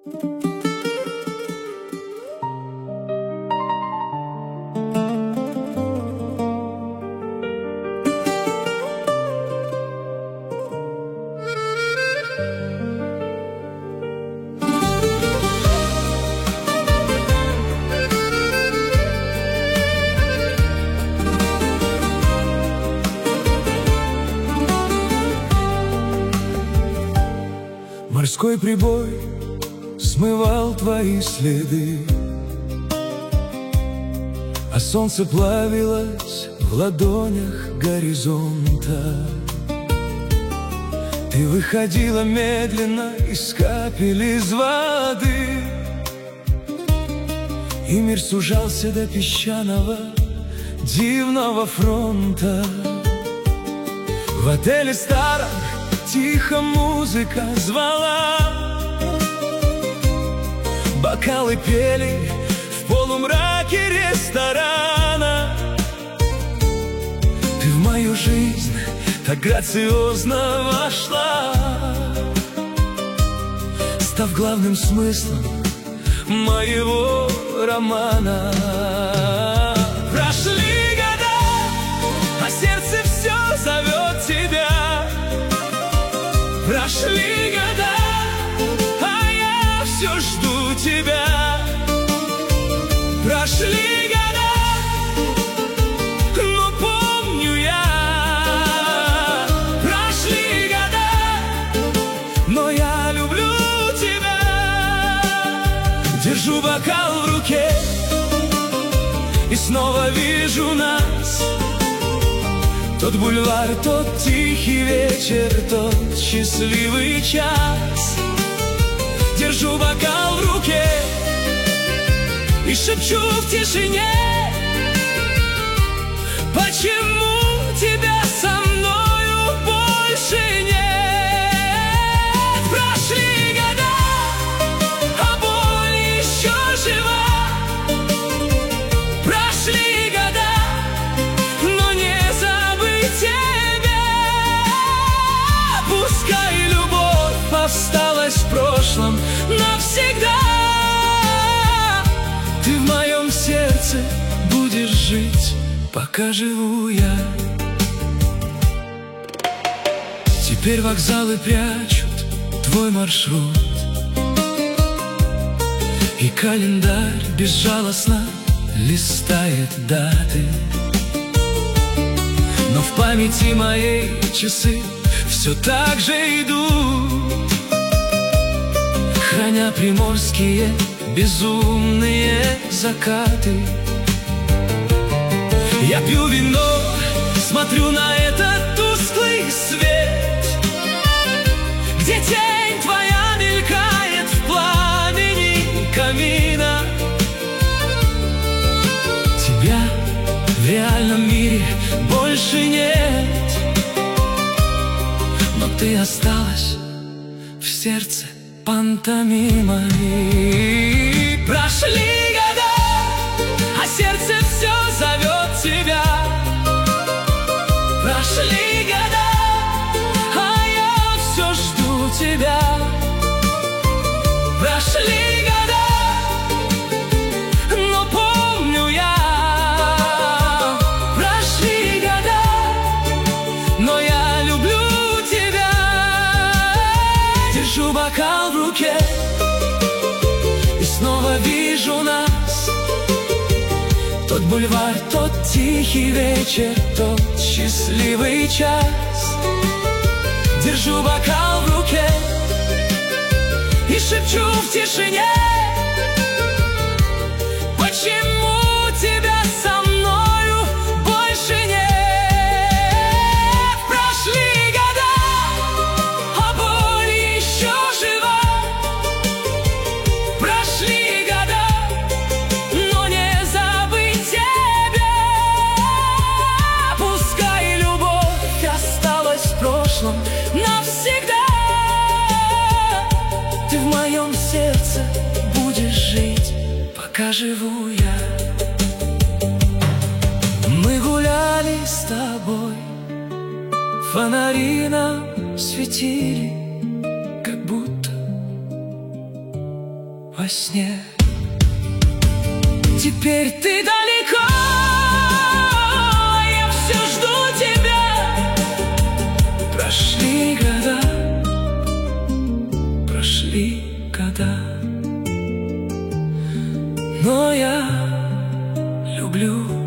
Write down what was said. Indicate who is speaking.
Speaker 1: Морской прибой смывал твои следы, а солнце плавилось в ладонях горизонта. Ты выходила медленно из капель из воды, и мир сужался до песчаного дивного фронта. В отеле старом тихо музыка звала, бокалы пели в полумраке ресторана. Ты в мою жизнь так грациозно вошла, став главным смыслом моего романа. Прошли года, а сердце все зовет тебя. Прошли года, а я все жду тебя. Прошли года, но помню я. Прошли года, но я люблю тебя. Держу бокал в руке и снова вижу нас. Тот бульвар, тот тихий вечер, тот счастливый час. Держу бокал в руке и шепчу в тишине: почему тебя со мною больше нет? Прошли года, а боль еще жива. Прошли года, но не забыть тебя. Пускай любовь осталась в прошлом навсегда, ты в моем сердце будешь жить, пока живу я. Теперь вокзалы прячут твой маршрут, и календарь безжалостно листает даты. Но в памяти моей часы все так же идут, храня приморские безумные закаты. Я пью вино, смотрю на этот тусклый свет, где тень твоя мелькает в пламени камина. Тебя в реальном мире больше нет, но ты осталась в сердце пантомимой. Прошли года, а сердце все зовет тебя. Прошли года, а я все жду тебя. Прошли года, но помню я. Прошли года, но я люблю тебя. Держу бокал в руке и снова вижу нас. Тот бульвар, тот тихий вечер, тот счастливый час. Держу бокал в руке и шепчу в тишине: почему тебя со мною больше нет? Прошли года, а боль еще жива. Прошли года, но не забыть тебя. Пускай любовь осталась в прошлом навсегда, ты в моем сердце будешь жить, пока живу я. Мы гуляли с тобой, фонари нам светили, как будто во сне. Теперь ты далеко, я все жду тебя. Прошли года, прошли года, но я люблю